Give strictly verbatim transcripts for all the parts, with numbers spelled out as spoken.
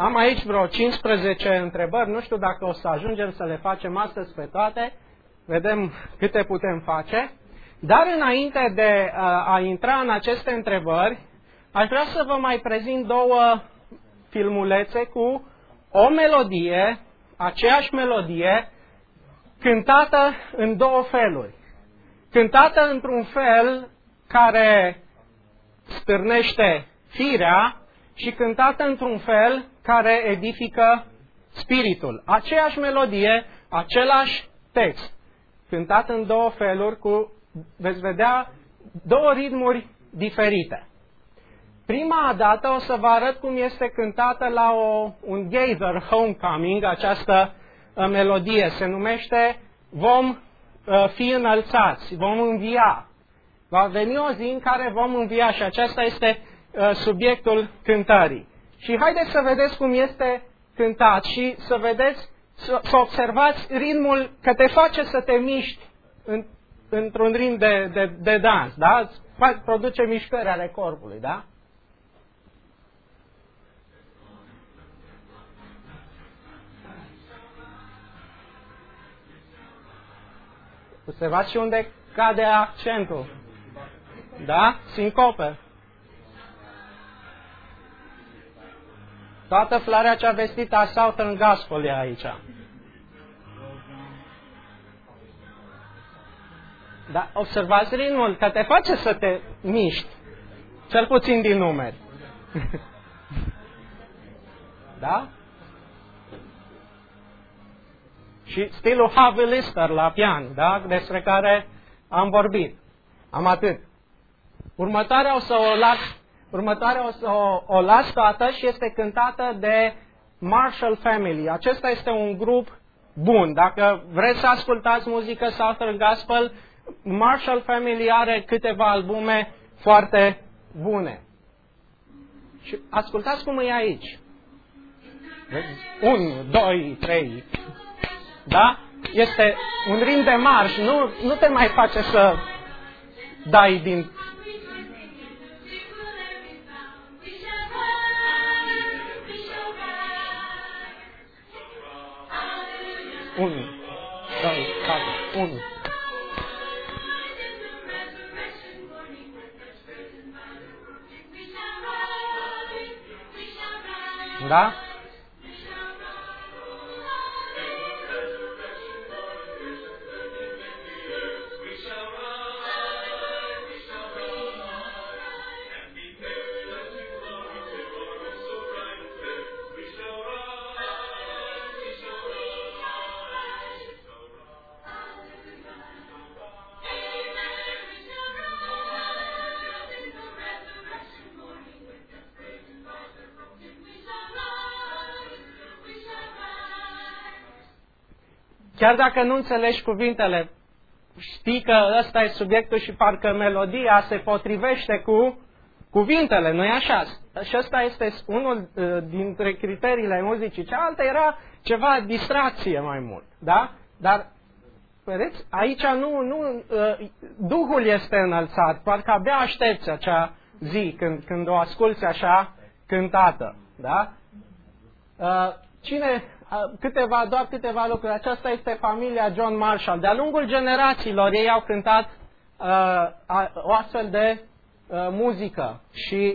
Am aici vreo cincisprezece întrebări, nu știu dacă o să ajungem să le facem astăzi pe toate, vedem câte putem face. Dar înainte de a intra în aceste întrebări, aș vrea să vă mai prezint două filmulețe cu o melodie, aceeași melodie, cântată în două feluri. Cântată într-un fel care stârnește firea și cântată într-un fel care edifică spiritul. Aceeași melodie, același text, cântat în două feluri cu, veți vedea, două ritmuri diferite. Prima dată o să vă arăt cum este cântată la o, un Gather Homecoming, această uh, melodie. Se numește Vom uh, fi înălțați, vom învia. Va veni o zi în care vom învia și acesta este uh, subiectul cântării. Și haideți să vedeți cum este cântat și să vedeți, să, să observați ritmul că te face să te miști în, într-un ritm de, de, de dans, da? Îți produce mișcări ale corpului, da? Observați și unde cade accentul. Da? Sincope. Toată floarea cea vestită a Southern Gospel e aici. Da? Observați ritmul, că te face să te miști. Cel puțin din numeri. Da? Și stilul Harvey Lister la pian, da? Despre care am vorbit. Am atât. Următoarea o să o las, următoarea o să o, o las toată și este cântată de Marshall Family. Acesta este un grup bun. Dacă vreți să ascultați muzică Southern Gospel, Marshall Family are câteva albume foarte bune. Și ascultați cum e aici. Unu, doi, trei. Da? Este un ritm de marș, nu, nu te mai face să dai din... Unu, doi, patru, unu. Da? Chiar dacă nu înțelegi cuvintele, știi că ăsta e subiectul și parcă melodia se potrivește cu cuvintele, nu-i așa? Și ăsta este unul uh, dintre criteriile muzicii. Cealaltă era ceva distracție mai mult, da? Dar, vedeți, aici nu, nu uh, Duhul este înălțat, parcă abia aștepți acea zi când, când o asculți așa cântată, da? Uh, cine... Câteva, doar câteva lucruri. Aceasta este familia John Marshall. De-a lungul generațiilor ei au cântat uh, o astfel de uh, muzică. Și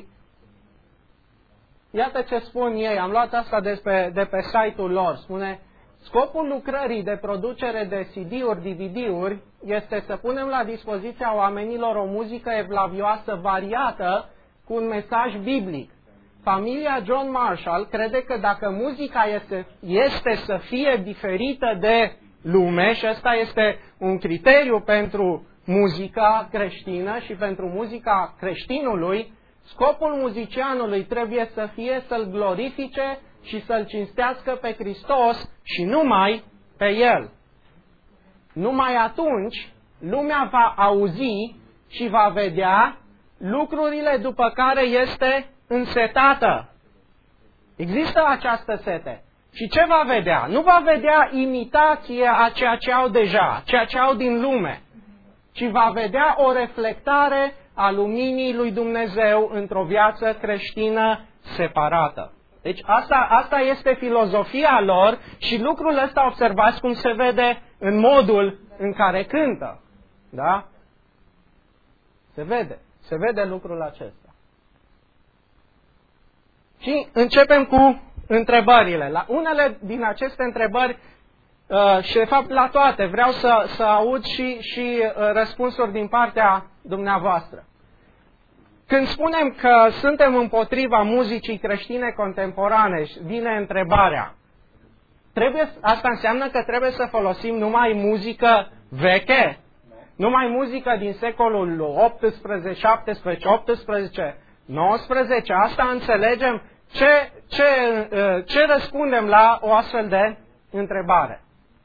iată ce spun ei. Am luat asta de pe, de pe site-ul lor. Spune, scopul lucrării de producere de C D-uri, D V D-uri este să punem la dispoziția oamenilor o muzică evlavioasă, variată, cu un mesaj biblic. Familia John Marshall crede că dacă muzica este, este să fie diferită de lume, și ăsta este un criteriu pentru muzica creștină și pentru muzica creștinului, scopul muzicianului trebuie să fie să-L glorifice și să-L cinstească pe Hristos și numai pe El. Numai atunci lumea va auzi și va vedea lucrurile după care este însetată. Există această sete. Și ce va vedea? Nu va vedea imitație a ceea ce au deja, ceea ce au din lume, ci va vedea o reflectare a luminii lui Dumnezeu într-o viață creștină separată. Deci asta, asta este filozofia lor și lucrul ăsta observați cum se vede în modul în care cântă. Da? Se vede. Se vede lucrul acesta. Și începem cu întrebările. La unele din aceste întrebări, uh, și de fapt la toate, vreau să, să aud și, și uh, răspunsuri din partea dumneavoastră. Când spunem că suntem împotriva muzicii creștine contemporane, vine întrebarea, trebuie, asta înseamnă că trebuie să folosim numai muzică veche? Numai muzică din secolul optsprezece, șaptesprezece, optsprezece, nouăsprezece? Asta înțelegem? Ce, ce, ce răspundem la o astfel de întrebare?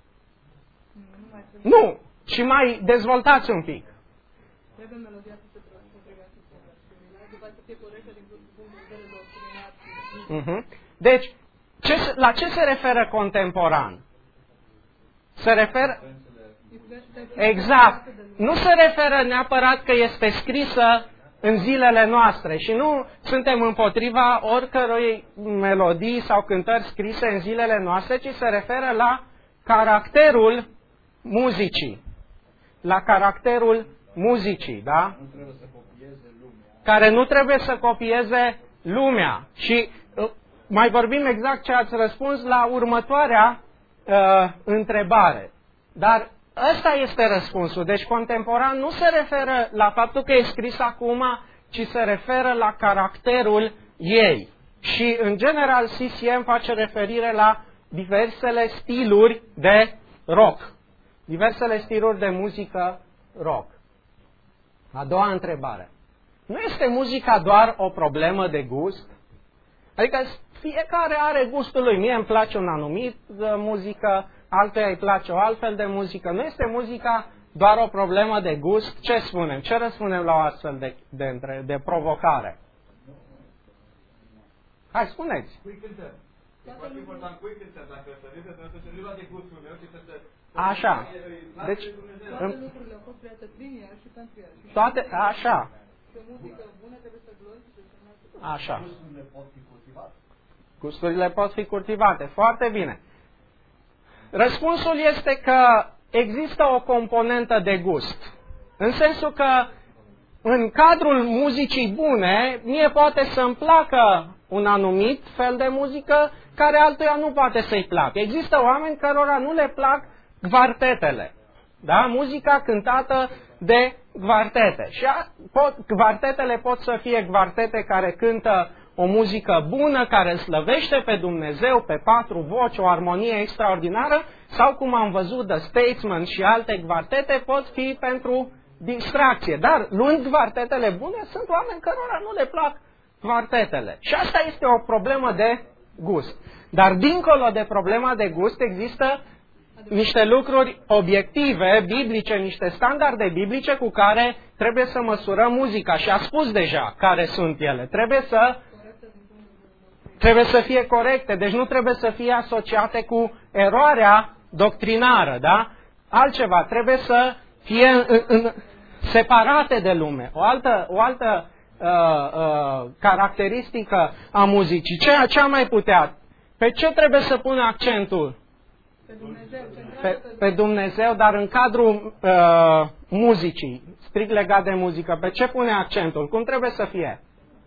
Nu, și mai dezvoltați un pic. Trebuie melodia să se potrivească după să fie corectă din punct de vedere doctrinal. Deci, ce, la ce se referă contemporan? Se referă... Exact. Nu se referă neapărat că este scrisă în zilele noastre și nu suntem împotriva oricărui melodii sau cântări scrise în zilele noastre, ci se referă la caracterul muzicii. La caracterul muzicii, da? Nu trebuie să copieze lumea. Care nu trebuie să copieze lumea. Și uh, mai vorbim exact ce ați răspuns la următoarea uh, întrebare. Dar ăsta este răspunsul. Deci contemporan nu se referă la faptul că e scris acum, ci se referă la caracterul ei. Și în general C C M face referire la diversele stiluri de rock. Diversele stiluri de muzică rock. A doua întrebare. Nu este muzica doar o problemă de gust? Adică fiecare are gustul lui. Mie îmi place un anumit de muzică, altuia îi place o altfel de muzică. Nu este muzica doar o problemă de gust? Ce spunem? Ce răspundem la o astfel de, de, de, de provocare? Hai, spuneți. Cui cântăm? E foarte important cui cântăm. Dacă să vedeți, trebuie să nu lua de gustul meu, ci să se... Așa. Deci, toate lucrurile au fost create prin el și pentru el. Toate, așa. Și o muzică bună trebuie să glorifice. Așa. Gusturile pot fi cultivate. Gusturile pot fi cultivate. Foarte bine. Răspunsul este că există o componentă de gust. În sensul că în cadrul muzicii bune, mie poate să-mi placă un anumit fel de muzică care altuia nu poate să-i placă. Există oameni cărora nu le plac quartetele. Da? Muzica cântată de quartete. Și a, pot, quartetele pot să fie quartete care cântă o muzică bună, care îl slăvește pe Dumnezeu, pe patru voci, o armonie extraordinară, sau cum am văzut The Statesman și alte quartete, pot fi pentru distracție. Dar luând quartetele bune, sunt oameni cărora nu le plac quartetele. Și asta este o problemă de gust. Dar dincolo de problema de gust există niște lucruri obiective, biblice, niște standarde biblice cu care trebuie să măsurăm muzica. Și a spus deja care sunt ele. Trebuie să, trebuie să fie corecte, deci nu trebuie să fie asociate cu eroarea doctrinară, da? Altceva, trebuie să fie în, în, separate de lume. O altă, o altă uh, uh, caracteristică a muzicii. Ce, ce am mai putea? Pe ce trebuie să pună accentul? Pe Dumnezeu, pe, pe Dumnezeu, dar în cadrul uh, muzicii, strict legat de muzică, pe ce pune accentul? Cum trebuie să fie?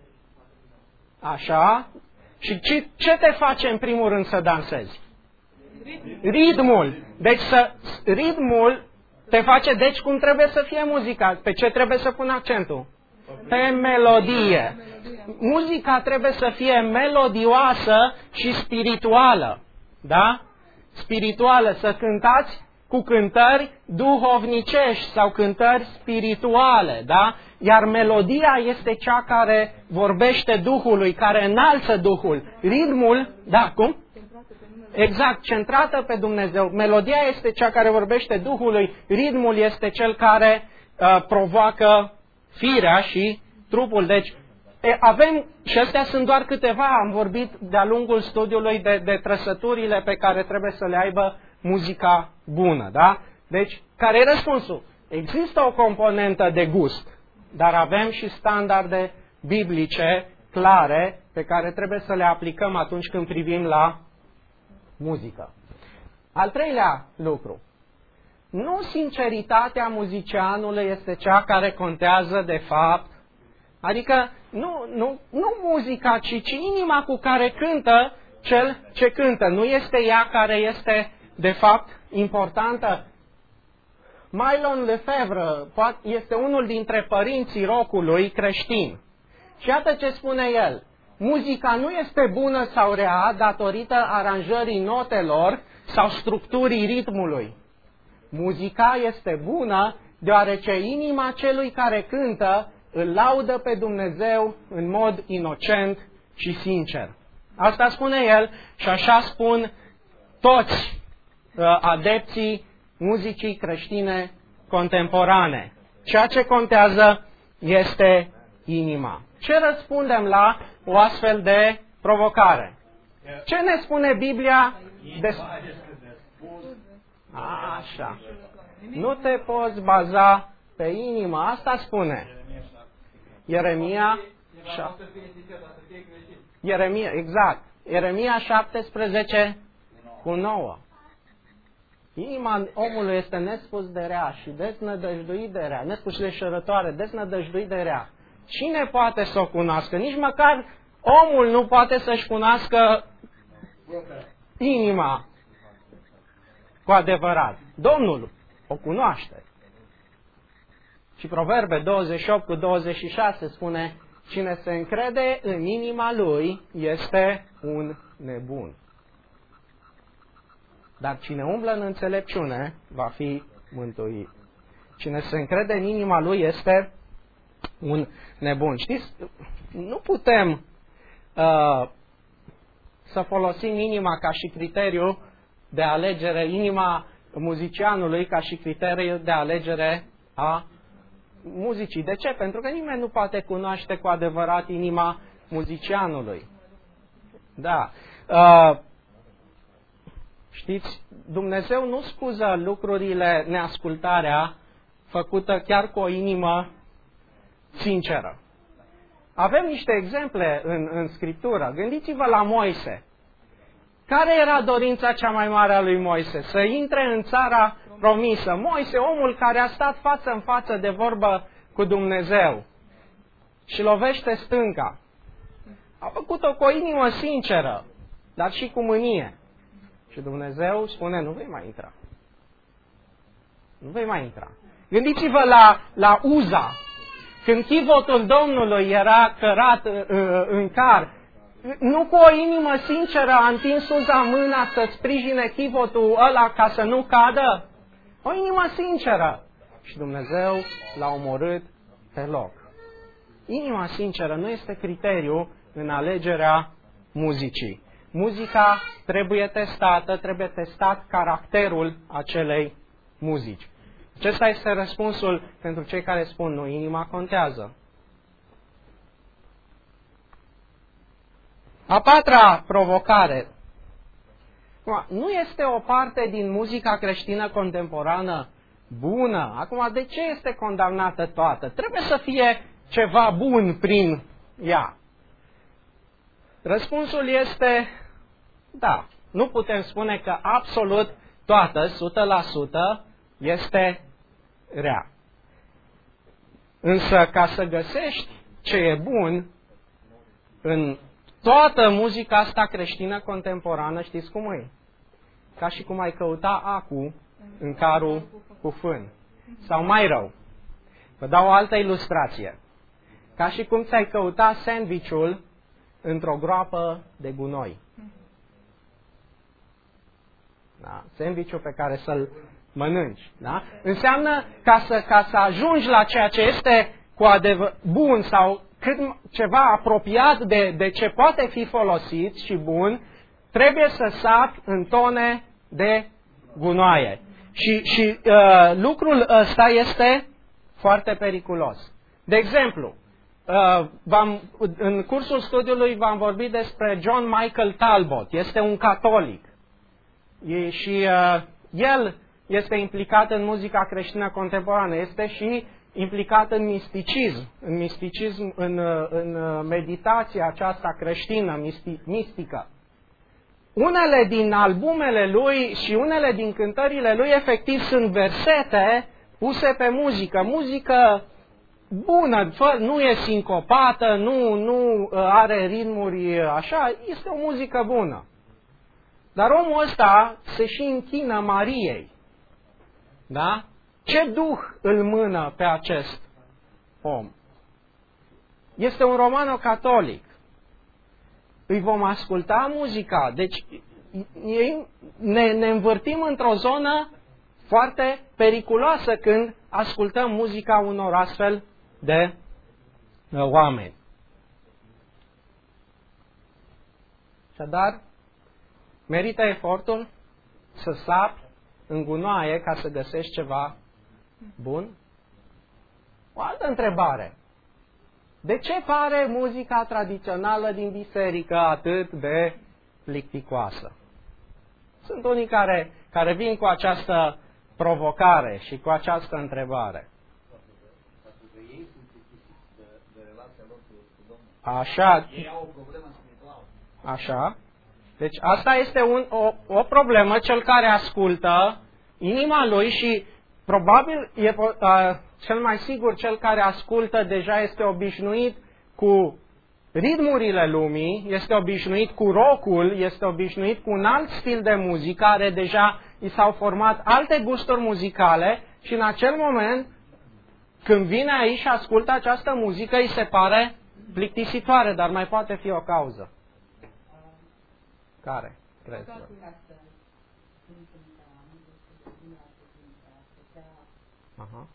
Așa? Și ce, ce te face în primul rând să dansezi? Ritmul. Deci să, ritmul te face, deci cum trebuie să fie muzica? Pe ce trebuie să pun accentul? Pe melodie. Muzica trebuie să fie melodioasă și spirituală. Da? Spirituală, să cântați cu cântări duhovnicești sau cântări spirituale, da? Iar melodia este cea care vorbește Duhului, care înalță Duhul. Ritmul, da, cum? Exact, centrată pe Dumnezeu. Melodia este cea care vorbește Duhului, ritmul este cel care uh, provoacă firea și trupul. Deci, e, avem, și astea sunt doar câteva, am vorbit de-a lungul studiului de, de trăsăturile pe care trebuie să le aibă muzica bună, da? Deci, care e răspunsul? Există o componentă de gust, dar avem și standarde biblice clare pe care trebuie să le aplicăm atunci când privim la muzică. Al treilea lucru. Nu sinceritatea muzicianului este cea care contează de fapt. Adică nu, nu, nu muzica, ci, ci inima cu care cântă cel ce cântă. Nu este ea care este de fapt importantă. Mylon Lefebvre este unul dintre părinții rockului creștin. Și iată ce spune el. Muzica nu este bună sau rea datorită aranjării notelor sau structurii ritmului. Muzica este bună deoarece inima celui care cântă îl laudă pe Dumnezeu în mod inocent și sincer. Asta spune el și așa spun toți uh, adepții muzicii creștine contemporane. Ceea ce contează este inima. Ce răspundem la o astfel de provocare? Ce ne spune Biblia despre... Așa. Nu te poți baza pe inimă. Asta spune. Ieremia... Ieremia, exact. Ieremia șaptesprezece cu nouă. Inima omului este nespus de rea și deznădăjduit de rea, nespus de șerătoare, deznădăjduit de rea. Cine poate să o cunoască? Nici măcar omul nu poate să-și cunoască inima cu adevărat. Domnul o cunoaște. Și Proverbe douăzeci și opt cu douăzeci și șase spune: cine se încrede în inima lui este un nebun. Dar cine umblă în înțelepciune va fi mântuit. Cine se încrede în inima lui este un nebun. Știți, nu putem uh, să folosim inima ca și criteriu de alegere, inima muzicianului ca și criteriu de alegere a muzicii. De ce? Pentru că nimeni nu poate cunoaște cu adevărat inima muzicianului. Da. Uh, știți, Dumnezeu nu scuză lucrurile, neascultarea făcută chiar cu o inimă sinceră. Avem niște exemple în, în Scriptură. Gândiți-vă la Moise. Care era dorința cea mai mare a lui Moise? Să intre în țara promisă. Moise, omul care a stat față în față de vorbă cu Dumnezeu și lovește stânca. A făcut-o cu o inimă sinceră, dar și cu mânie. Și Dumnezeu spune: nu vei mai intra. Nu vei mai intra. Gândiți-vă la, la Uza. Când chivotul Domnului era cărat uh, în car, nu cu o inimă sinceră a întins Uza mâna să sprijine chivotul ăla ca să nu cadă? O inimă sinceră. Și Dumnezeu l-a omorât pe loc. Inima sinceră nu este criteriu în alegerea muzicii. Muzica trebuie testată, trebuie testat caracterul acelei muzici. Acesta este răspunsul pentru cei care spun: nu, inima contează. A patra provocare. Nu este o parte din muzica creștină contemporană bună? Acum, de ce este condamnată toată? Trebuie să fie ceva bun prin ea. Răspunsul este: da, nu putem spune că absolut toată, o sută la sută, este rea. Însă, ca să găsești ce e bun în toată muzica asta creștină contemporană, știți cum e? Ca și cum ai căuta acu în carul cu fân. Sau mai rău. Vă dau o altă ilustrație. Ca și cum ți-ai căuta sandwich-ul într-o groapă de gunoi. Da? Sandwich-ul pe care să-l mănânci. Da? Înseamnă ca să, ca să ajungi la ceea ce este cu adevăr bun sau cât ceva apropiat de, de ce poate fi folosit și bun, trebuie să sapi în tone de gunoaie. Și, și uh, lucrul ăsta este foarte periculos. De exemplu, uh, v-am, în cursul studiului v-am vorbit despre John Michael Talbot. Este un catolic. E, și uh, el este implicat în muzica creștină contemporană. Este și implicat în misticism, în misticism, în, în meditația aceasta creștină, misti, mistică. Unele din albumele lui și unele din cântările lui efectiv sunt versete puse pe muzică, muzică bună, nu e sincopată, nu, nu are ritmuri așa, este o muzică bună. Dar omul ăsta se și închină Mariei. Da? Ce duh îl mână pe acest om? Este un romano-catolic. Îi vom asculta muzica. Deci ne, ne învârtim într-o zonă foarte periculoasă când ascultăm muzica unor astfel de uh, oameni. Așadar, merită efortul să sapi în gunoaie ca să găsești ceva bun? O altă întrebare. De ce pare muzica tradițională din biserică atât de plicticoasă? Sunt unii care, care vin cu această provocare și cu această întrebare. Așa. Așa. Deci asta este un, o, o problemă, cel care ascultă inima lui și probabil e uh, cel mai sigur cel care ascultă deja este obișnuit cu ritmurile lumii, este obișnuit cu rock-ul, este obișnuit cu un alt stil de muzică, care deja i s-au format alte gusturi muzicale și în acel moment când vine aici și ascultă această muzică îi se pare plictisitoare, dar mai poate fi o cauză. Care? Crezi? Aha.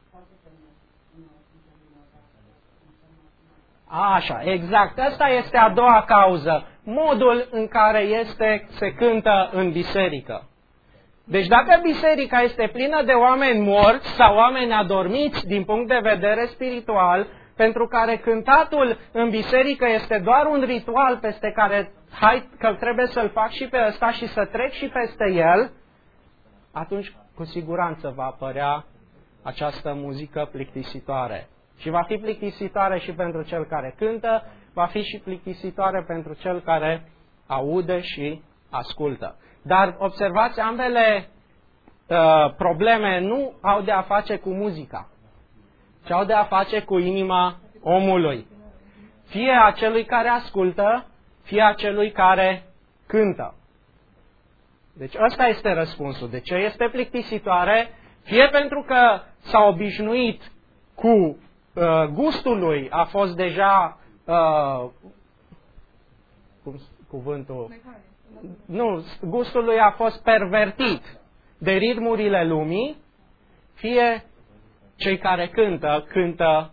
Așa, exact. Asta este a doua cauză. Modul în care este, se cântă în biserică. Deci dacă biserica este plină de oameni morți sau oameni adormiți din punct de vedere spiritual, pentru care cântatul în biserică este doar un ritual peste care hai că trebuie să-l fac și pe ăsta și să trec și peste el, atunci cu siguranță va apărea această muzică plictisitoare. Și va fi plictisitoare și pentru cel care cântă, va fi și plictisitoare pentru cel care aude și ascultă. Dar observați, ambele uh, probleme nu au de a face cu muzica, ci au de a face cu inima omului. Fie a celui care ascultă, fie a celui care cântă. Deci ăsta este răspunsul. De ce este plictisitoare? Fie pentru că s-a obișnuit cu uh, gustul lui, a fost deja uh, cum, cuvântul? Nu, gustul lui a fost pervertit de ritmurile lumii, fie cei care cântă, cântă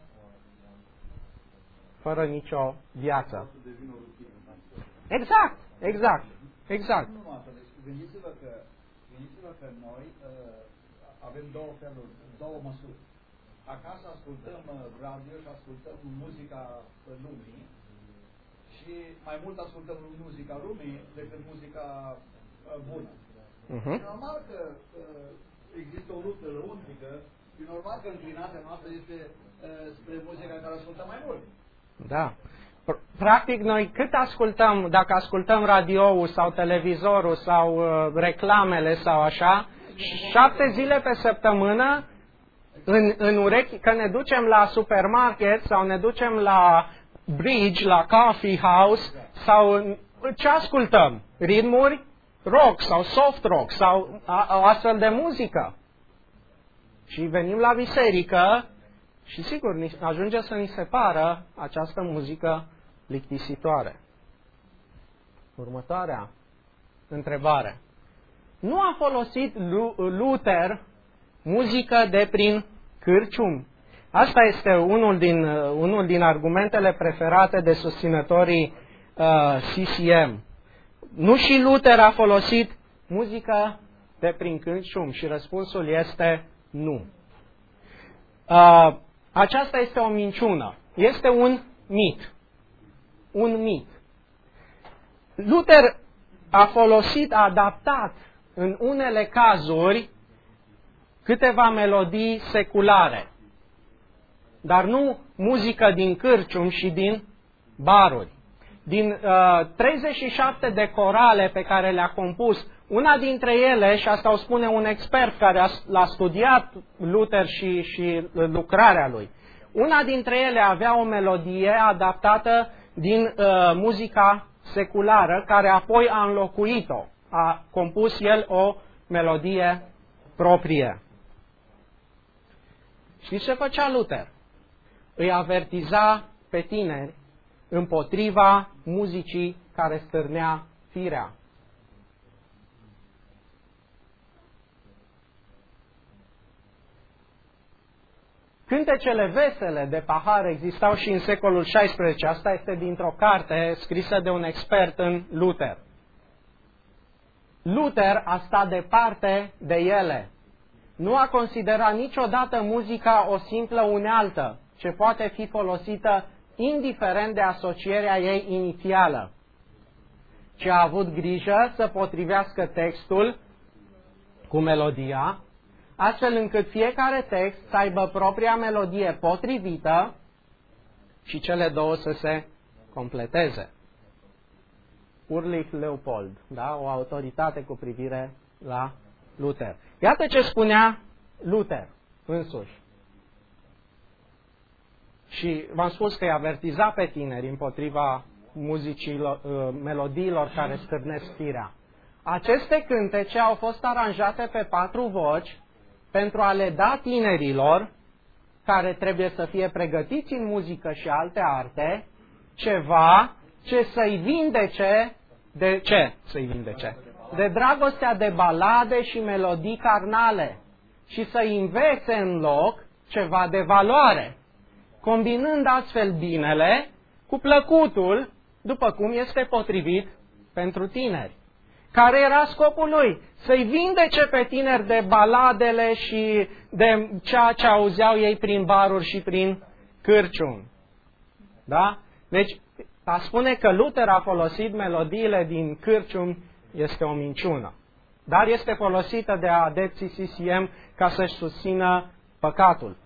fără nicio viață. Exact, exact, exact. Nu numai asta, deci gândiți-vă că, gândiți-vă că noi uh, avem două feluri, două măsuri. Acasă ascultăm uh, radio și ascultăm muzica lumii și mai mult ascultăm muzica lumii decât muzica uh, bună. Uh-huh. E normal că uh, există o luptă lăuntrică, e normal că înclinația noastră este uh, spre muzica care ascultăm mai mult. Da. Practic, noi cât ascultăm, dacă ascultăm radioul sau televizorul sau uh, reclamele sau așa, șapte zile pe săptămână, în, în urechi, că ne ducem la supermarket sau ne ducem la bridge, la coffee house, sau ce ascultăm? Ritmuri rock sau soft rock sau a, o astfel de muzică. Și venim la biserică și sigur ajunge să ni se pară această muzică plictisitoare. Următoarea întrebare. Nu a folosit Luther muzică de prin cârciumi? Asta este unul din, unul din argumentele preferate de susținătorii uh, C C M. Nu și Luther a folosit muzică de prin cârciumi? Și răspunsul este nu. Uh, aceasta este o minciună. Este un mit. Un mit. Luther a folosit, a adaptat în unele cazuri câteva melodii seculare. dar nu muzică din cârcium și din baruri. Din uh, treizeci și șapte de corale pe care le-a compus, una dintre ele, și asta o spune un expert care a, l-a studiat Luther și, și lucrarea lui, una dintre ele avea o melodie adaptată din uh, muzica seculară, care apoi a înlocuit-o. A compus el o melodie proprie. Știți ce făcea Luther? Îi avertiza pe tineri împotriva muzicii care stârnea firea. Cântecele vesele de pahar existau și în secolul șaisprezece. Asta este dintr-o carte scrisă de un expert în Luther. Luther a stat departe de ele. Nu a considerat niciodată muzica o simplă unealtă, ce poate fi folosită indiferent de asocierea ei inițială, ci a avut grijă să potrivească textul cu melodia, astfel încât fiecare text să aibă propria melodie potrivită și cele două să se completeze. Ulrich Leopold, da? O autoritate cu privire la Luther. Iată ce spunea Luther însuși. Și v-am spus că îi avertiza pe tineri împotriva muzicilor, melodiilor care stârnesc firea. Aceste cântece au fost aranjate pe patru voci pentru a le da tinerilor, care trebuie să fie pregătiți în muzică și alte arte, ceva ce să-i vindece, de ce să-i vindece? De dragostea de balade și melodii carnale și să-i învețe în loc ceva de valoare, combinând astfel binele cu plăcutul, după cum este potrivit pentru tineri. Care era scopul lui? Să-i vindece pe tineri de baladele și de ceea ce auzeau ei prin baruri și prin cârcium. Da? Deci, a spune că Luther a folosit melodiile din cârcium este o minciună. Dar este folosită de adepții C C M ca să-și susțină păcatul.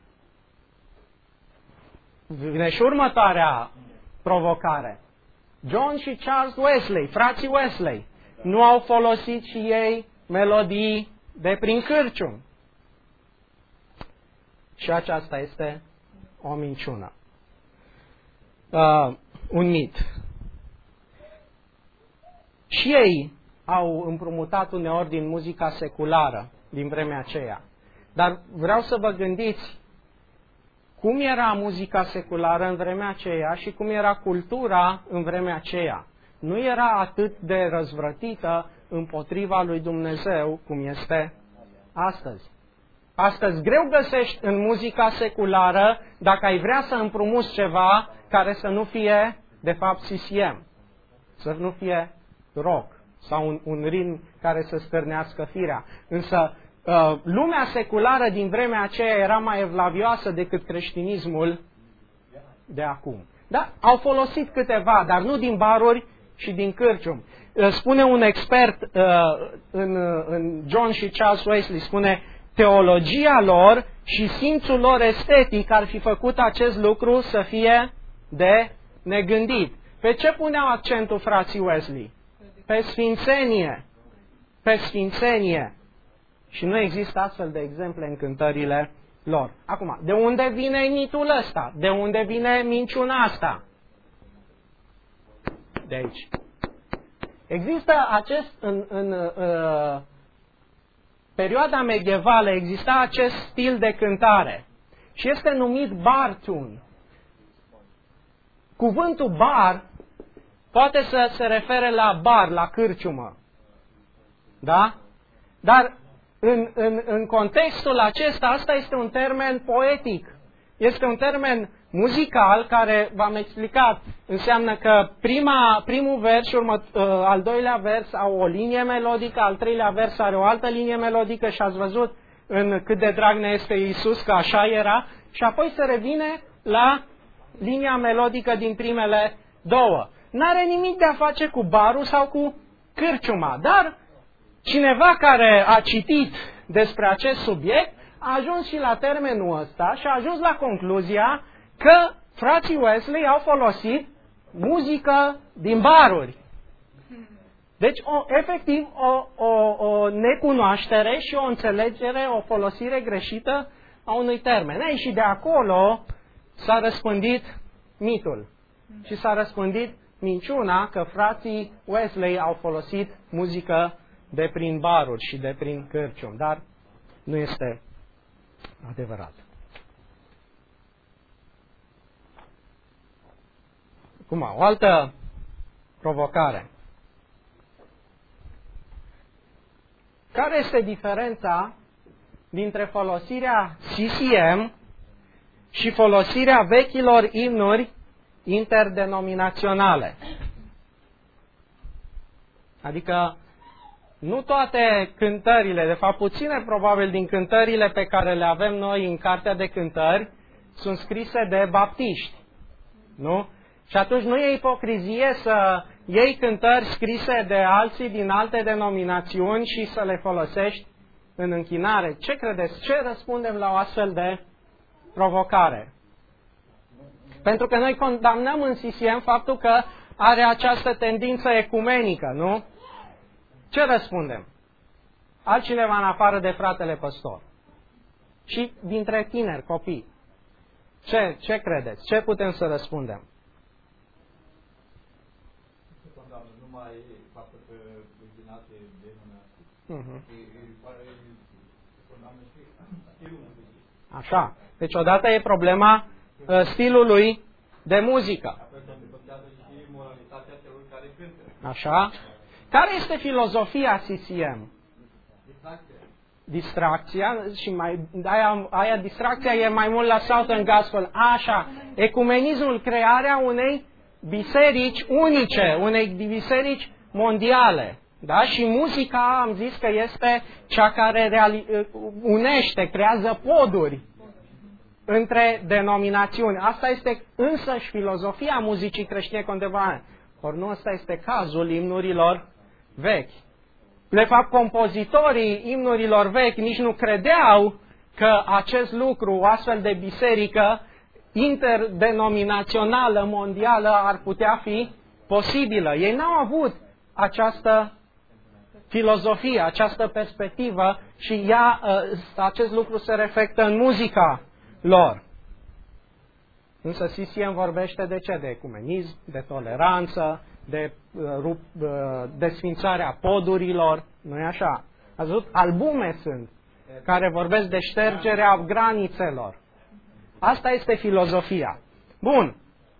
Vine și următoarea provocare. John și Charles Wesley, frații Wesley, nu au folosit și ei melodii de prin cârcium. Și aceasta este o minciună. Uh, un mit. Și ei au împrumutat uneori din muzica seculară din vremea aceea. Dar vreau să vă gândiți cum era muzica seculară în vremea aceea și cum era cultura în vremea aceea. Nu era atât de răzvrătită împotriva lui Dumnezeu cum este astăzi. Astăzi greu găsești în muzica seculară dacă ai vrea să împrumuți ceva care să nu fie de fapt C C M, să nu fie rock sau un, un ritm care să stârnească firea. Însă uh, lumea seculară din vremea aceea era mai evlavioasă decât creștinismul de acum. Da, au folosit câteva, dar nu din baruri și din cârcium. Uh, spune un expert uh, în, în John și Charles Wesley, spune teologia lor și simțul lor estetic ar fi făcut acest lucru să fie de negândit. Pe ce puneau accentul frații Wesley? Pe sfințenie. Pe sfințenie. Și nu există astfel de exemple în cântările lor. Acum, de unde vine mitul ăsta? De unde vine minciuna asta? De aici. Există acest, în, în uh, perioada medievală exista acest stil de cântare și este numit bar tune. Cuvântul bar poate să se refere la bar, la cârciumă. Da? Dar în, în, în contextul acesta, asta este un termen poetic. Este un termen muzical care, v-am explicat, înseamnă că prima, primul vers și urmă, al doilea vers au o linie melodică, al treilea vers are o altă linie melodică și ați văzut în Cât de drag ne este Iisus, că așa era, și apoi se revine la linia melodică din primele două. N-are nimic de a face cu barul sau cu cârciuma, dar cineva care a citit despre acest subiect a ajuns și la termenul ăsta și a ajuns la concluzia că frații Wesley au folosit muzică din baruri. Deci, o, efectiv, o, o, o necunoaștere și o înțelegere, o folosire greșită a unui termen. Ei, și de acolo s-a răspândit mitul și s-a răspândit minciuna că frații Wesley au folosit muzică de prin baruri și de prin cârciumi, dar nu este adevărat. Acum, o altă provocare. Care este diferența dintre folosirea C C M și folosirea vechilor imnuri interdenominaționale? Adică nu toate cântările, de fapt puține probabil din cântările pe care le avem noi în Cartea de Cântări sunt scrise de baptiști, nu? Și atunci nu e ipocrizie să iei cântări scrise de alții din alte denominațiuni și să le folosești în închinare. Ce credeți? Ce răspundem la o astfel de provocare? Pentru că noi condamnăm în C C M faptul că are această tendință ecumenică, nu? Ce răspundem? Altcineva în afară de fratele păstor. Și dintre tineri, copii. Ce, ce credeți? Ce putem să răspundem? Numai faptul că închinate de mână condamnă și stilul. Așa. Deci odată e problema uh, stilului de muzică. Apoi se contează și moralitatea celor care cântă. Așa. Care este filozofia C C M? Distracție. Distracția și mai, aia, aia distracția e mai mult la Southern Gospel. Așa. Ecumenismul, crearea unei biserici unice, unei biserici mondiale. Da? Și muzica, am zis că este cea care reali- unește, creează poduri între denominațiuni. Asta este însăși filozofia muzicii creștine contemporane. Ori nu ăsta este cazul imnurilor vechi. De fapt, compozitorii imnurilor vechi nici nu credeau că acest lucru, o astfel de biserică interdenominațională, mondială, ar putea fi posibilă. Ei n-au avut această filozofie, această perspectivă și ea, acest lucru se reflectă în muzica lor. Însă C C M vorbește de ce? De ecumenism, de toleranță, de uh, desfințarea podurilor, nu-i așa? Ați văzut? Albume sunt care vorbesc de ștergerea granițelor. Asta este filozofia. Bun.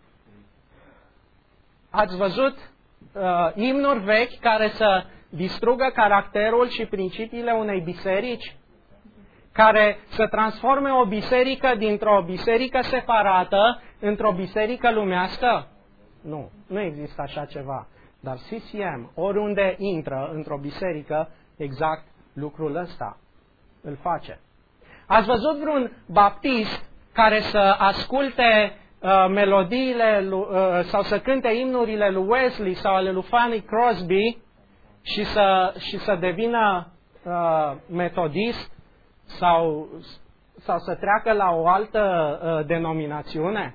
Ați văzut uh, imnuri vechi care să distrugă caracterul și principiile unei biserici? Care să transforme o biserică dintr-o biserică separată într-o biserică lumească? Nu, nu există așa ceva. Dar C C M, oriunde intră într-o biserică, exact lucrul ăsta îl face. Ați văzut vreun baptist care să asculte uh, melodiile lui, uh, sau să cânte imnurile lui Wesley sau ale lui Fanny Crosby și să, și să devină uh, metodist sau, sau să treacă la o altă uh, denominațiune?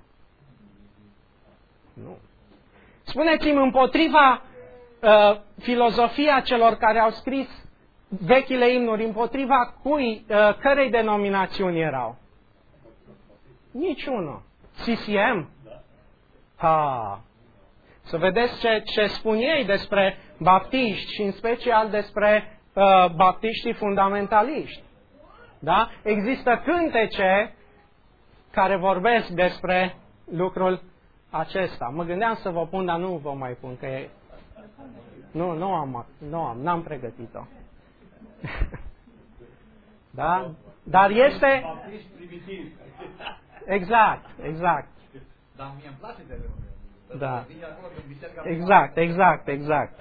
Nu. Spuneți-mi, împotriva uh, filozofia celor care au scris vechile imnuri, împotriva cui, uh, cărei denominațiuni erau? Niciunul. C C M? Ha. Să vedeți ce, ce spun ei despre baptiști și în special despre uh, baptiștii fundamentaliști. Da? Există cântece care vorbesc despre lucrul acesta. Mă gândeam să vă pun, dar nu vă mai pun, că e... Nu, nu am, nu am, n-am pregătit-o. Da? Dar este... Exact, exact. Dar mie îmi place de rău. Da. Exact, exact, exact.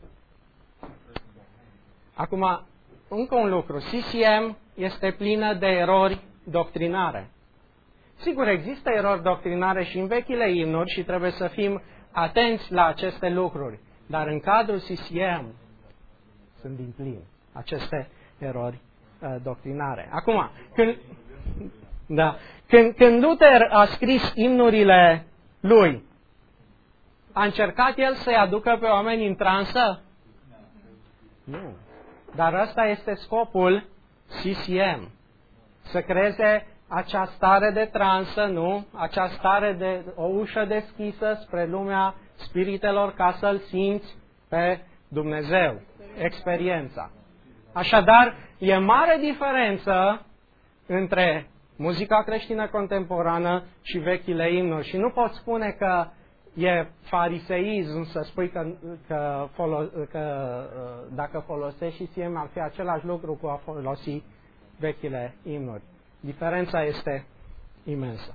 Acum, încă un lucru. C C M este plină de erori doctrinare. Sigur, există erori doctrinare și în vechile imnuri și trebuie să fim atenți la aceste lucruri. Dar în cadrul C C M sunt din plin aceste erori uh, doctrinare. Acum, când, da, când, când Luther a scris imnurile lui, a încercat el să-i aducă pe oameni în transă? Nu. Dar ăsta este scopul C C M. Să creeze acea stare de transă, nu? Acea stare de o ușă deschisă spre lumea spiritelor ca să-L simți pe Dumnezeu. Experiența. Așadar, e mare diferență între muzica creștină contemporană și vechile imnuri. Și nu pot spune că e fariseism să spui că, că, folo, că dacă folosești și C M ar fi același lucru cu a folosi vechile imnuri. Diferența este imensă.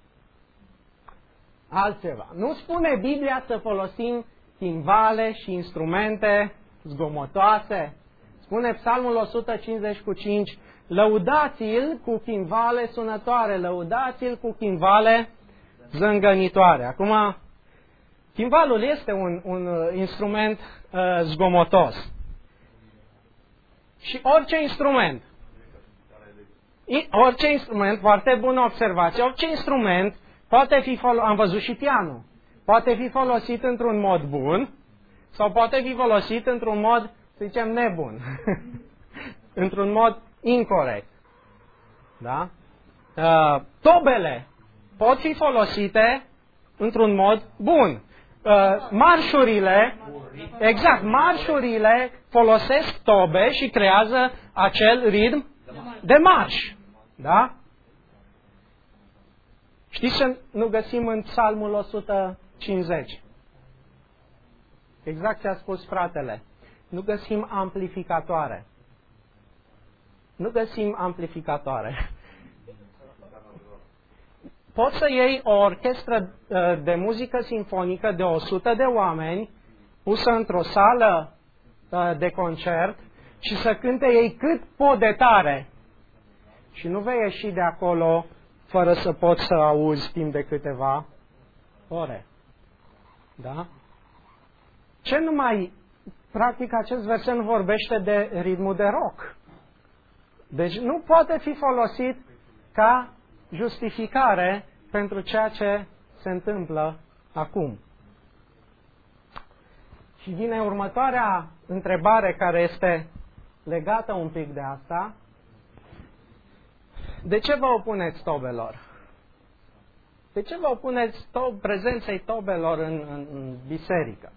Altceva. Nu spune Biblia să folosim timbale și instrumente zgomotoase. Spune Psalmul o sută cincizeci cu cinci, lăudați-l cu chimbale sunătoare, lăudați-l cu chimbale zângănitoare. Acum, chimbalul este un, un instrument uh, zgomotos. Și orice instrument, orice instrument, foarte bună observație, orice instrument poate fi folosit, am văzut și pianul, poate fi folosit într-un mod bun sau poate fi folosit într-un mod, să zicem, nebun, într-un mod incorect. Da? Uh, tobele pot fi folosite într-un mod bun. Uh, marșurile, exact, marșurile folosesc tobe și creează acel ritm de marș. Da? Știți ce nu găsim în Psalmul o sută cincizeci? Exact ce a spus fratele. Nu găsim amplificatoare. Nu găsim amplificatoare. Poți să iei o orchestră de muzică simfonică de o sută de oameni, pusă într-o sală de concert, și să cânte ei cât pot de tare. Și nu vei ieși de acolo fără să poți să auzi timp de câteva ore. Da? Ce nu mai... Practic, acest verset nu vorbește de ritmul de rock. Deci nu poate fi folosit ca justificare pentru ceea ce se întâmplă acum. Și vine următoarea întrebare care este legată un pic de asta. De ce vă opuneți tobelor? De ce vă opuneți to- prezenței tobelor în, în, în biserică?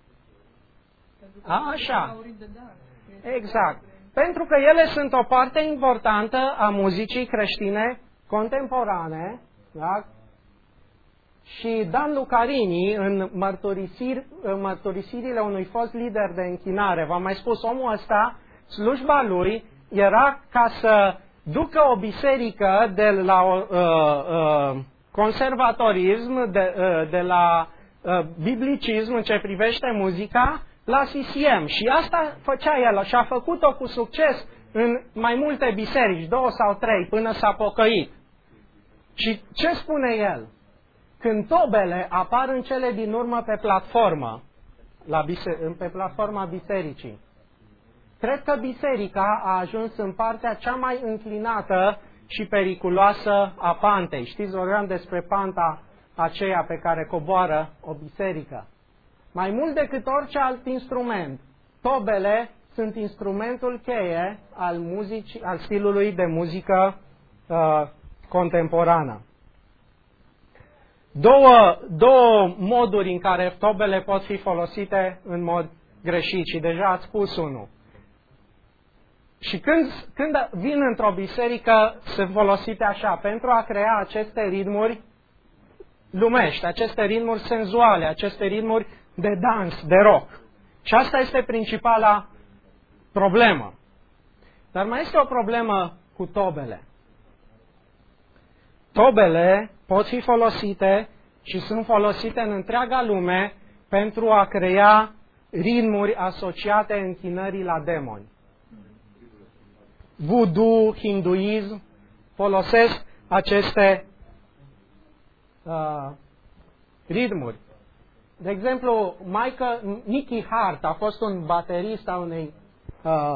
A, așa. Exact. Pentru că ele sunt o parte importantă a muzicii creștine contemporane, da? Și Dan Lucarini, în, mărturisir, în mărturisirile unui fost lider de închinare, v-am mai spus, omul ăsta, slujba lui era ca să ducă o biserică de la uh, uh, conservatorism, de, uh, de la uh, biblicism în ce privește muzica, la C C M. Și asta făcea el și a făcut-o cu succes în mai multe biserici, două sau trei, până s-a pocăit. Și ce spune el? Când tobele apar în cele din urmă pe platformă, la bise- pe platforma bisericii, cred că biserica a ajuns în partea cea mai înclinată și periculoasă a pantei. Știți, vorbeam despre panta aceea pe care coboară o biserică. Mai mult decât orice alt instrument, tobele sunt instrumentul cheie al, muzicii, al stilului de muzică uh, contemporană. Două, două moduri în care tobele pot fi folosite în mod greșit și deja ați spus unul. Și când, când vin într-o biserică, sunt folosite așa, pentru a crea aceste ritmuri lumești, aceste ritmuri senzuale, aceste ritmuri de dans, de rock. Și asta este principala problemă. Dar mai este o problemă cu tobele. Tobele pot fi folosite și sunt folosite în întreaga lume pentru a crea ritmuri asociate închinării la demoni. Voodoo, hinduism, folosesc aceste uh, ritmuri. De exemplu, Michael, Nicky Hart a fost un baterist al unei uh,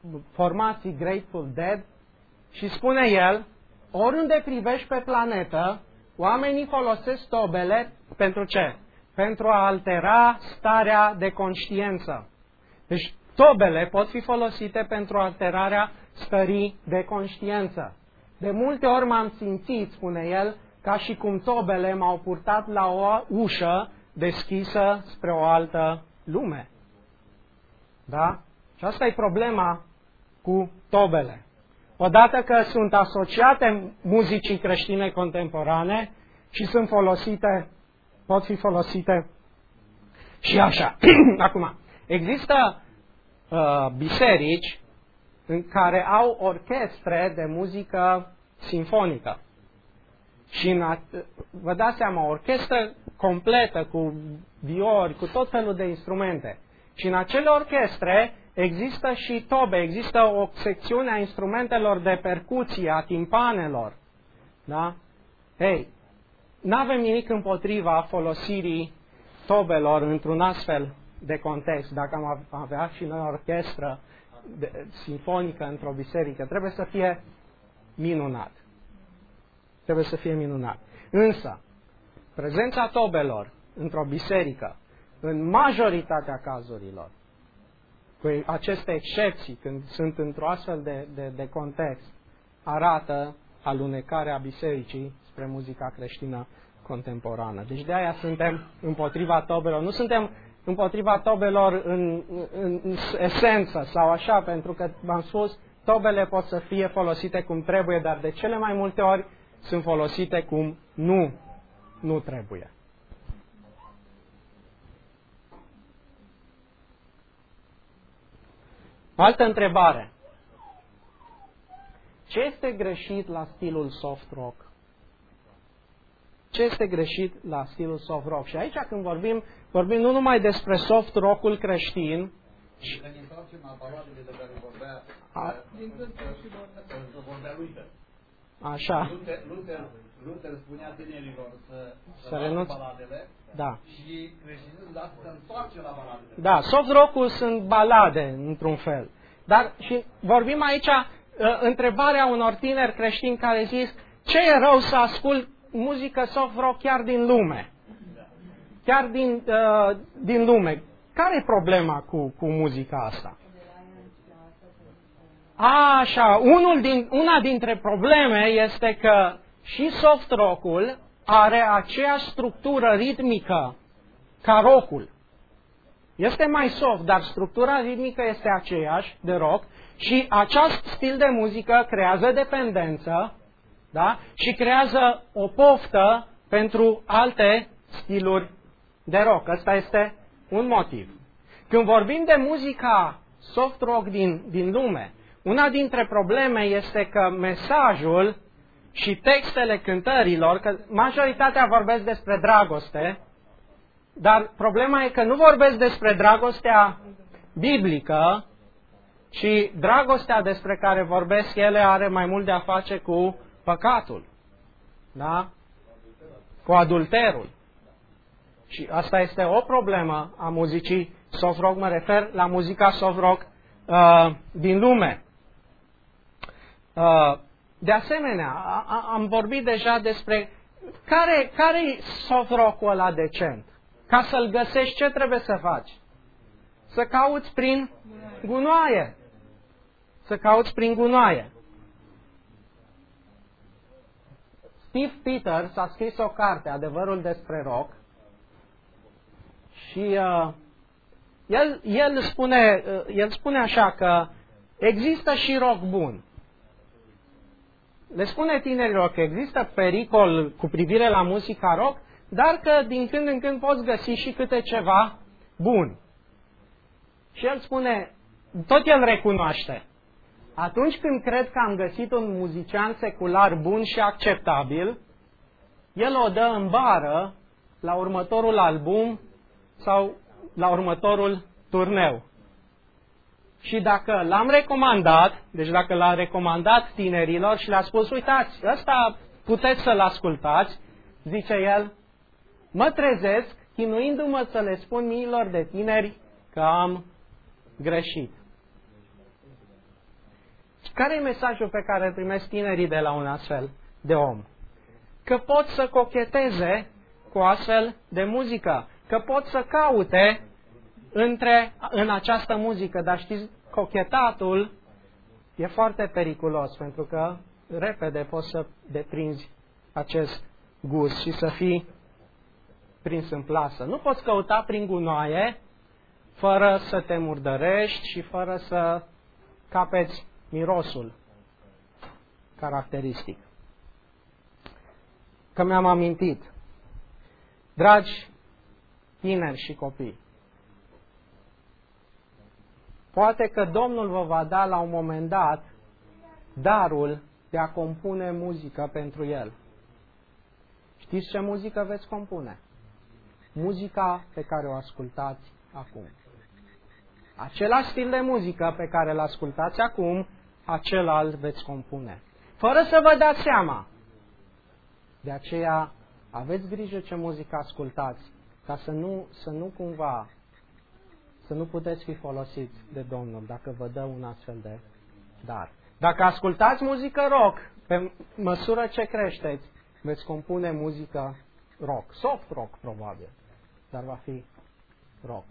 formații Grateful Dead și spune el, oriunde privești pe planetă, oamenii folosesc tobele pentru ce? Pentru a altera starea de conștiință. Deci tobele pot fi folosite pentru alterarea stării de conștiință. De multe ori m-am simțit, spune el, ca și cum tobele m-au purtat la o ușă deschisă spre o altă lume. Da? Și asta e problema cu tobele. Odată că sunt asociate muzicii creștine contemporane și sunt folosite, pot fi folosite și așa. Acum, există uh, biserici în care au orchestre de muzică simfonică. Și în vă dați seama, o orchestră completă cu viori, cu tot felul de instrumente. Și în acele orchestre există și tobe, există o secțiune a instrumentelor de percuție, a timpanelor. Da? Ei, n-avem nimic împotriva folosirii tobelor într-un astfel de context. Dacă am avea și noi o orchestră de, simfonică într-o biserică, trebuie să fie minunat. Trebuie să fie minunat. Însă, prezența tobelor într-o biserică, în majoritatea cazurilor, cu aceste excepții, când sunt într-o astfel de, de, de context, arată alunecarea bisericii spre muzica creștină contemporană. Deci de aia suntem împotriva tobelor. Nu suntem împotriva tobelor în, în, în esență sau așa, pentru că, v-am spus, tobele pot să fie folosite cum trebuie, dar de cele mai multe ori sunt folosite cum nu, nu trebuie. Altă întrebare. Ce este greșit la stilul soft rock? Ce este greșit la stilul soft rock? Și aici când vorbim, vorbim nu numai despre soft rock-ul creștin. Și ne întoarcem la baladele de care vorbea Din Cântări și Bordă. vorbea Luther. Așa. Luther, Luther, Luther spunea tinerilor să, să, să renunțe baladele, da. Și creștinul de asta se întoarce la baladele. Da, soft rock-ul sunt balade, într-un fel. Dar și vorbim aici, uh, întrebarea unor tineri creștini care zic, ce e rău să ascult muzică soft rock chiar din lume? Chiar din, uh, din lume. Care e problema cu, cu muzica asta? A, așa, unul din, una dintre probleme este că și soft rock-ul are aceeași structură ritmică ca rock-ul. Este mai soft, dar structura ritmică este aceeași de rock și acest stil de muzică creează dependență, da? Și creează o poftă pentru alte stiluri de rock. Ăsta este un motiv. Când vorbim de muzica soft rock din, din lume, una dintre probleme este că mesajul și textele cântărilor, că majoritatea vorbesc despre dragoste, dar problema e că nu vorbesc despre dragostea biblică, ci dragostea despre care vorbesc ele are mai mult de a face cu păcatul, da? Cu adulterul. Și asta este o problemă a muzicii soft rock, mă refer la muzica soft rock uh, din lume. Uh, de asemenea, a, a, am vorbit deja despre care, care-i soft rock-ul ăla decent. Ca să-l găsești, ce trebuie să faci? Să cauți prin gunoaie. Să cauți prin gunoaie. Steve Peters a scris o carte, Adevărul despre rock, și uh, el, el, spune, uh, el spune așa că există și rock bun. Le spune tinerilor că există pericol cu privire la muzica rock, dar că din când în când poți găsi și câte ceva bun. Și el spune, tot el recunoaște, atunci când cred că am găsit un muzician secular bun și acceptabil, el o dă în bară la următorul album sau la următorul turneu. Și dacă l-am recomandat, deci dacă l-a recomandat tinerilor și le-a spus, uitați, ăsta puteți să-l ascultați, zice el, mă trezesc chinuindu-mă să le spun miilor de tineri că am greșit. care e mesajul pe care îl primesc tinerii de la un astfel de om? Că pot să cocheteze cu astfel de muzică, că pot să caute între, în această muzică, dar știți, cochetatul e foarte periculos, pentru că repede poți să deprinzi acest gust și să fii prins în plasă. Nu poți căuta prin gunoaie fără să te murdărești și fără să capeți mirosul caracteristic. Că mi-am amintit, dragi tineri și copii, poate că Domnul vă va da la un moment dat darul de a compune muzică pentru El. Știți ce muzică veți compune? Muzica pe care o ascultați acum. Același stil de muzică pe care îl ascultați acum, acela îl veți compune. Fără să vă dați seama. De aceea, aveți grijă ce muzică ascultați, ca să nu, să nu cumva, să nu puteți fi folosiți de Domnul dacă vă dă un astfel de dar. Dacă ascultați muzică rock, pe măsură ce creșteți, veți compune muzică rock, soft rock probabil, dar va fi rock.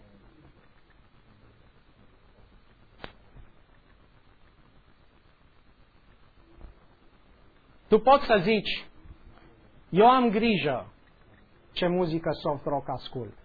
Tu poți să zici, eu am grijă ce muzică soft rock ascult.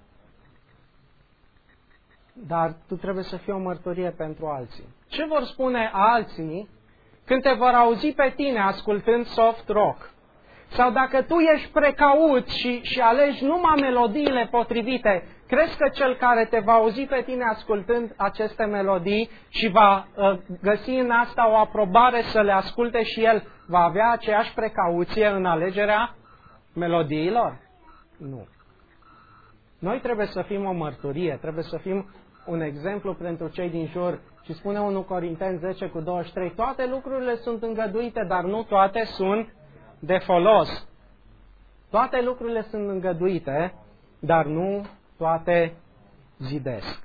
Dar tu trebuie să fii o mărturie pentru alții. Ce vor spune alții când te vor auzi pe tine ascultând soft rock? Sau dacă tu ești precaut și, și alegi numai melodiile potrivite, crezi că cel care te va auzi pe tine ascultând aceste melodii și va uh, găsi în asta o aprobare să le asculte și el, va avea aceeași precauție în alegerea melodiilor? Nu. Noi trebuie să fim o mărturie, trebuie să fim un exemplu pentru cei din jur. Și spune unu Corinteni zece cu douăzeci și trei, toate lucrurile sunt îngăduite, dar nu toate sunt de folos. Toate lucrurile sunt îngăduite, dar nu toate zidesc.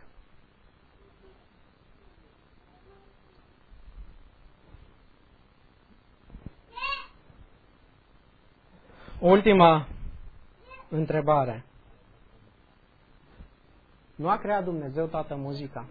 Ultima întrebare. Nu a creat Dumnezeu toată muzica?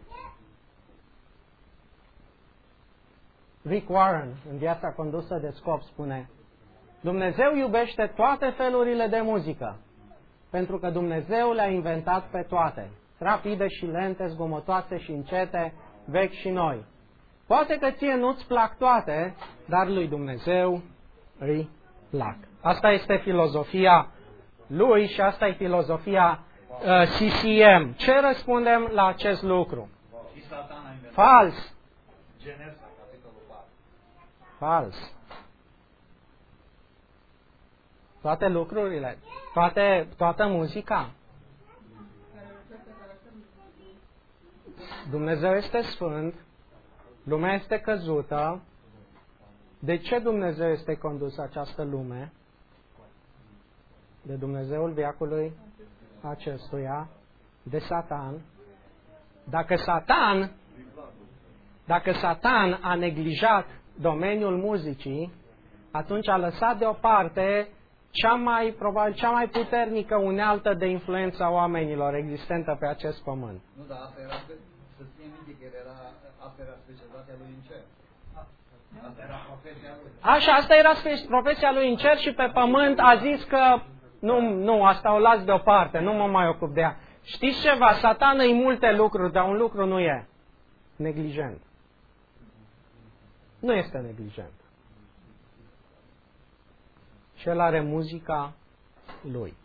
Rick Warren, în Viața condusă de scop, spune: Dumnezeu iubește toate felurile de muzică, pentru că Dumnezeu le-a inventat pe toate, rapide și lente, zgomotoase și încete, vechi și noi. Poate că ție nu-ți plac toate, dar lui Dumnezeu îi plac. Asta este filozofia lui și asta e filozofia uh, C C M. Ce răspundem la acest lucru? Fals. Genesa, capitolul patru. Fals. Toate lucrurile, toate, toată muzica. Dumnezeu este sfânt, lumea este căzută. De ce Dumnezeu este condus această lume? De Dumnezeul veacului acestuia, de Satan. Dacă Satan, dacă Satan a neglijat domeniul muzicii, atunci a lăsat deoparte cea mai, probabil, cea mai puternică unealtă de influență a oamenilor existentă pe acest pământ. Nu, dar asta era, să ține minte că era, asta era specialitatea lui în cer. Asta era profesia lui. Așa, asta era profesia lui în cer și pe pământ a zis că nu, nu, asta o las deoparte, nu mă mai ocup de ea. Știți ceva? Satan îi multe lucruri, dar un lucru nu e neglijent. Nu este neglijent. Și el are muzica lui.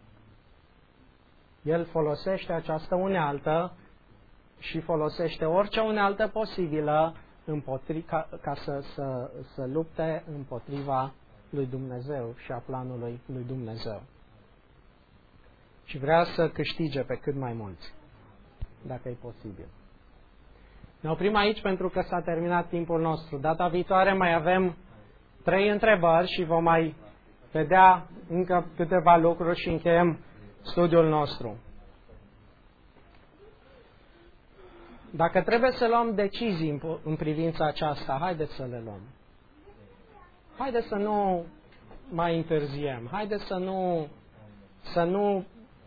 El folosește această unealtă și folosește orice unealtă posibilă împotri, ca, ca să, să, să lupte împotriva lui Dumnezeu și a planului lui Dumnezeu. Și vrea să câștige pe cât mai mulți, dacă e posibil. Ne oprim aici pentru că s-a terminat timpul nostru. Data viitoare mai avem trei întrebări și vom mai vedea încă câteva lucruri și încheiem studiul nostru. Dacă trebuie să luăm decizii în, în privința aceasta, haideți să le luăm. Haideți să nu mai întârziem. Haideți să nu, să nu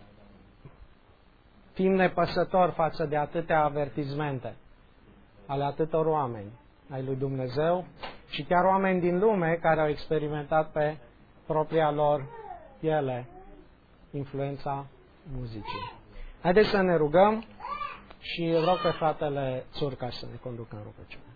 fim nepăsători față de atâtea avertizmente ale atâtor oameni ai lui Dumnezeu și chiar oameni din lume care au experimentat pe propria lor piele influența muzicii. Haideți să ne rugăm și rog pe fratele Țurca să ne conducă în rugăciune.